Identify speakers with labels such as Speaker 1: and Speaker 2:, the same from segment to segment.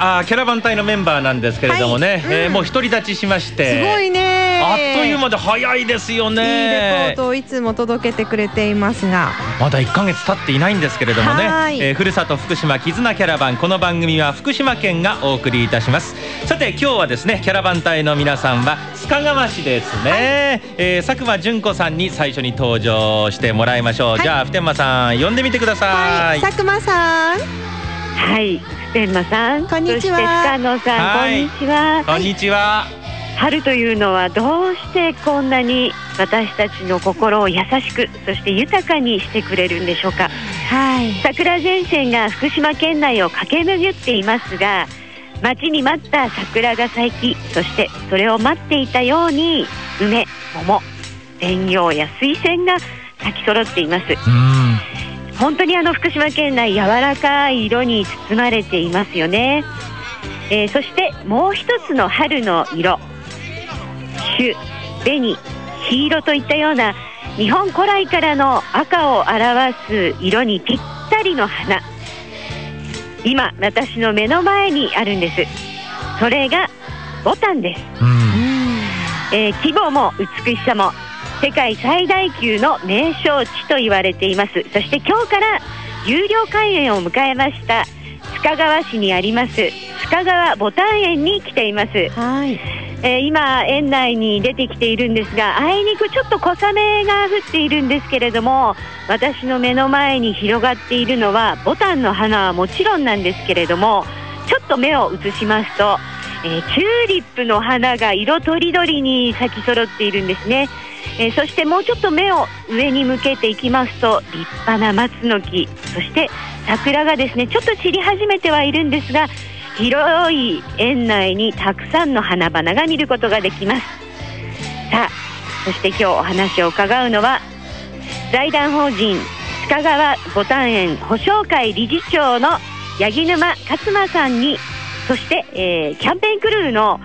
Speaker 1: キャラバン隊のメンバーなんですけれどもね、もう独り立ちしまして、
Speaker 2: すごいね、
Speaker 1: あっという間で早いですよね。
Speaker 2: いいレポートをいつも届けてくれていますが、
Speaker 1: まだ1ヶ月経っていないんですけれどもね、ふるさと福島絆キャラバン、この番組は福島県がお送りいたします。さて今日はですね、キャラバン隊の皆さんは須賀川市ですね、佐久間純子さんに最初に登場してもらいましょう。じゃあ普天間さん呼んでみてください。
Speaker 2: 佐久間さん。
Speaker 3: はい、普天間さん、
Speaker 2: こんにちは。
Speaker 3: そして深野さん、こんにちは。
Speaker 1: こんにちは。
Speaker 3: 春というのはどうしてこんなに私たちの心を優しく、そして豊かにしてくれるんでしょうか。桜前線が福島県内を駆け巡っていますが、待ちに待った桜が咲き、そしてそれを待っていたように梅、桃、蓮葉や水仙が咲き揃っています。本当に福島県内、柔らかい色に包まれていますよね。そしてもう一つの春の色、朱、紅、黄色といったような日本古来からの赤を表す色にぴったりの花、今私の目の前にあるんです。それがボタンです。規模も美しさも世界最大級の名勝地と言われています。そして今日から有料開園を迎えました須賀川市にあります須賀川ボタン園に来ています。今園内に出てきているんですが、あいにくちょっと小雨が降っているんですけれども、私の目の前に広がっているのはボタンの花はもちろんなんですけれども、ちょっと目を移しますと、チューリップの花が色とりどりに咲き揃っているんですね。そしてもうちょっと目を上に向けていきますと、立派な松の木、そして桜がですね、ちょっと散り始めてはいるんですが、広い園内にたくさんの花々が見ることができます。さあ、そして今日お話を伺うのは財団法人須賀川ボタン園保証会理事長の八木沼勝馬さんに、そして、キャンペーンクルーの、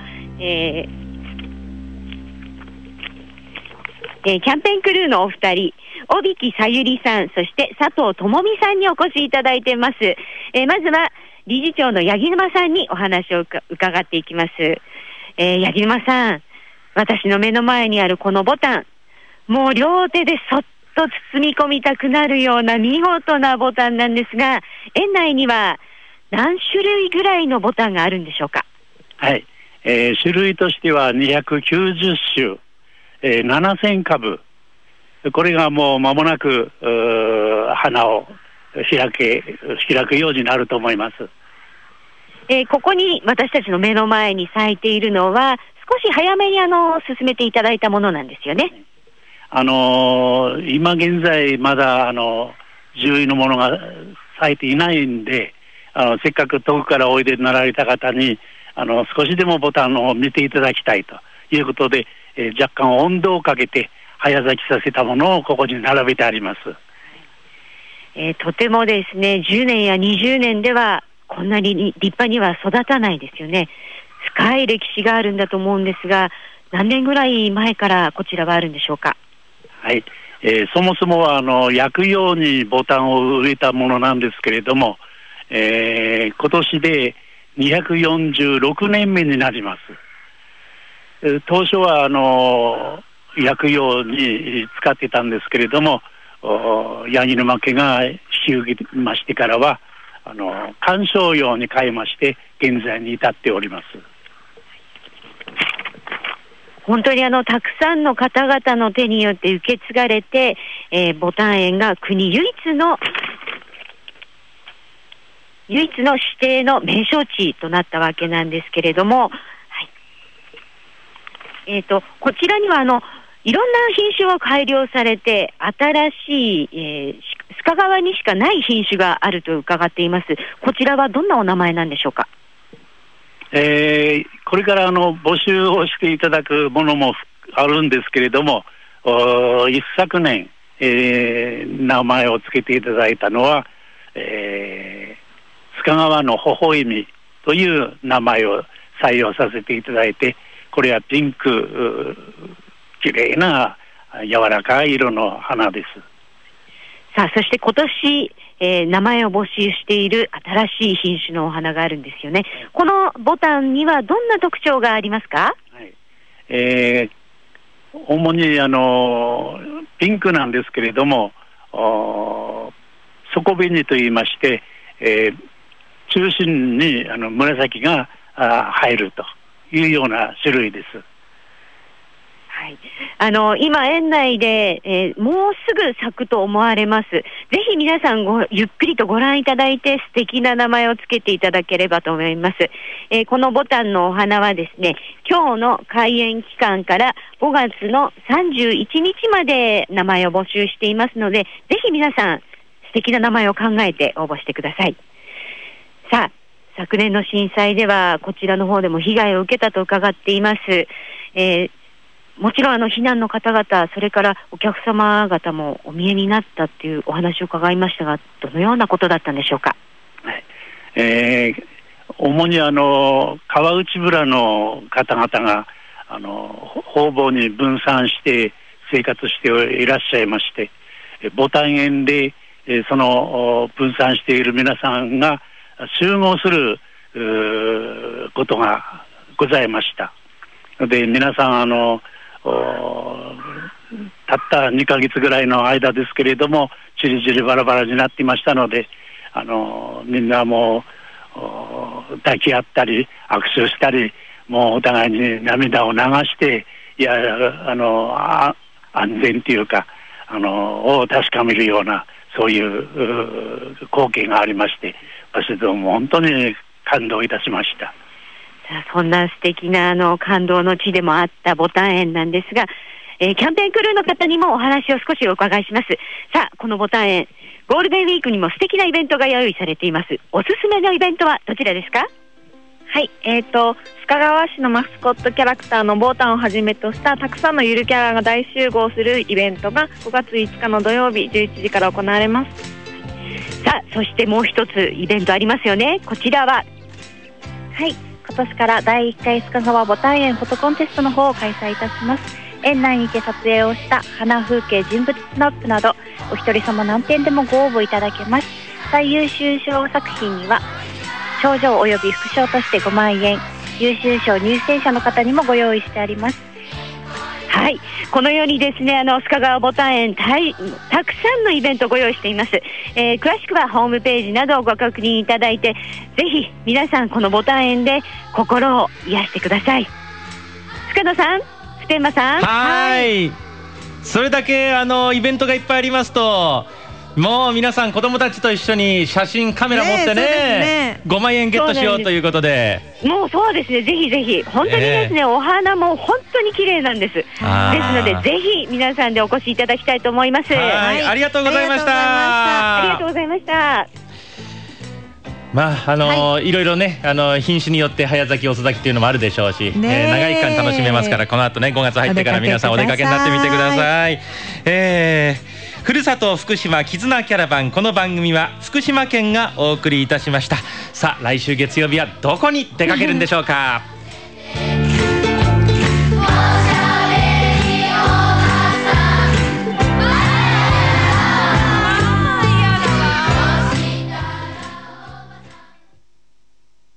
Speaker 3: キャンペーンクルーのお二人、帯木さゆりさん、そして佐藤智美さんにお越しいただいています。まずは理事長の八木沼さんにお話を伺っていきます。八木沼さん、私の目の前にあるこのボタン、もう両手でそっと包み込みたくなるような見事なボタンなんですが、園内には何種類ぐらいのボタンがあるんでしょうか。
Speaker 4: はい、種類としては290種、7000株、これがもう間もなく花を開くようになると思います。
Speaker 3: ここに私たちの目の前に咲いているのは少し早めに進めていただいたものなんですよね。
Speaker 4: 今現在まだ10位のものが咲いていないんで、せっかく遠くからおいでになられた方に少しでもボタンを見ていただきたいということで、若干温度をかけて早咲きさせたものをここに並べてあります。
Speaker 3: とてもですね、10年や20年ではこんなに立派には育たないですよね。深い歴史があるんだと思うんですが、何年ぐらい前からこちらはあるんでしょうか。
Speaker 4: はい、そもそもは薬用にボタンを植えたものなんですけれども、今年で246年目になります。当初は薬用に使ってたんですけれども、八木沼家が引き受けましてからは観賞用に変えまして現在に至っております。
Speaker 3: 本当にたくさんの方々の手によって受け継がれて、ボタン園が国唯一の指定の名勝地となったわけなんですけれども、こちらにはいろんな品種を改良されて新しい、須賀川にしかない品種があると伺っています。こちらはどんなお名前なんでしょうか。
Speaker 4: これから募集をしていただくものもあるんですけれども、一昨年、名前を付けていただいたのは、須賀川の微笑みという名前を採用させていただいて、これはピンク、きれいな柔らかい色の花です。
Speaker 3: さあ、そして今年名前を募集している新しい品種のお花があるんですよね。このボタンにはどんな特徴がありますか？
Speaker 4: はい、主にピンクなんですけれども、底紅といいまして、中心に紫が入るというような種類です。
Speaker 3: はい、今園内で、もうすぐ咲くと思われます。ぜひ皆さんゆっくりとご覧いただいて素敵な名前をつけていただければと思います。このボタンのお花はですね、今日の開園期間から5月の31日まで名前を募集していますので、ぜひ皆さん素敵な名前を考えて応募してください。さあ、昨年の震災ではこちらの方でも被害を受けたと伺っています。もちろん避難の方々、それからお客様方もお見えになったっていうお話を伺いましたが、どのようなことだったんでしょうか？
Speaker 4: 主に川内村の方々が方々に分散して生活していらっしゃいまして、ボタン園でその分散している皆さんが集合することがございました。で、皆さんたった2ヶ月ぐらいの間ですけれども、ちりぢりバラバラになっていましたので、みんなもう抱き合ったり握手したり、もうお互いに涙を流して、安全というかを確かめるような、そういう光景がありまして、私ども本当に感動いたしました。
Speaker 3: そんな素敵な感動の地でもあったボタン園なんですが、キャンペーンクルーの方にもお話を少しお伺いします。さあ、このボタン園、ゴールデンウィークにも素敵なイベントが用意されています。おすすめのイベントはどちらですか？
Speaker 2: はい、須賀川市のマスコットキャラクターのボータンをはじめとしたたくさんのゆるキャラが大集合するイベントが5月5日の土曜日11時から行われます。
Speaker 3: さあ、そしてもう一つイベントありますよね。こちらは、
Speaker 5: はい、今年から第1回須賀川ボタン園フォトコンテストの方を開催いたします。園内にて撮影をした花風景人物スナップなどお一人様何点でもご応募いただけます。最優秀賞作品には賞状及び副賞として5万円、優秀賞入選者の方にもご用意してあります。
Speaker 3: はい、このようにですね、須賀川ボタン園たくさんのイベントをご用意しています。詳しくはホームページなどをご確認いただいて、ぜひ皆さんこのボタン園で心を癒してください。塚野さん、普天間さん、
Speaker 1: はい、それだけイベントがいっぱいありますと、もう皆さん子供たちと一緒に写真カメラ持ってね、5万円ゲットしようということで、
Speaker 3: もうそうですね、ぜひぜひ本当にですね、お花も本当に綺麗なんです。ですのでぜひ皆さんでお越しいただきたいと思います。
Speaker 1: はい、ありがとうございました。
Speaker 3: ありがとうございました。
Speaker 1: まあいろいろね品種によって早咲き遅咲きっていうのもあるでしょうし、長い期間楽しめますから、この後ね5月入ってから皆さんお出かけになってみてください。ふるさと福島絆キャラバン、この番組は福島県がお送りいたしました。さあ来週月曜日はどこに出かけるんでしょうか。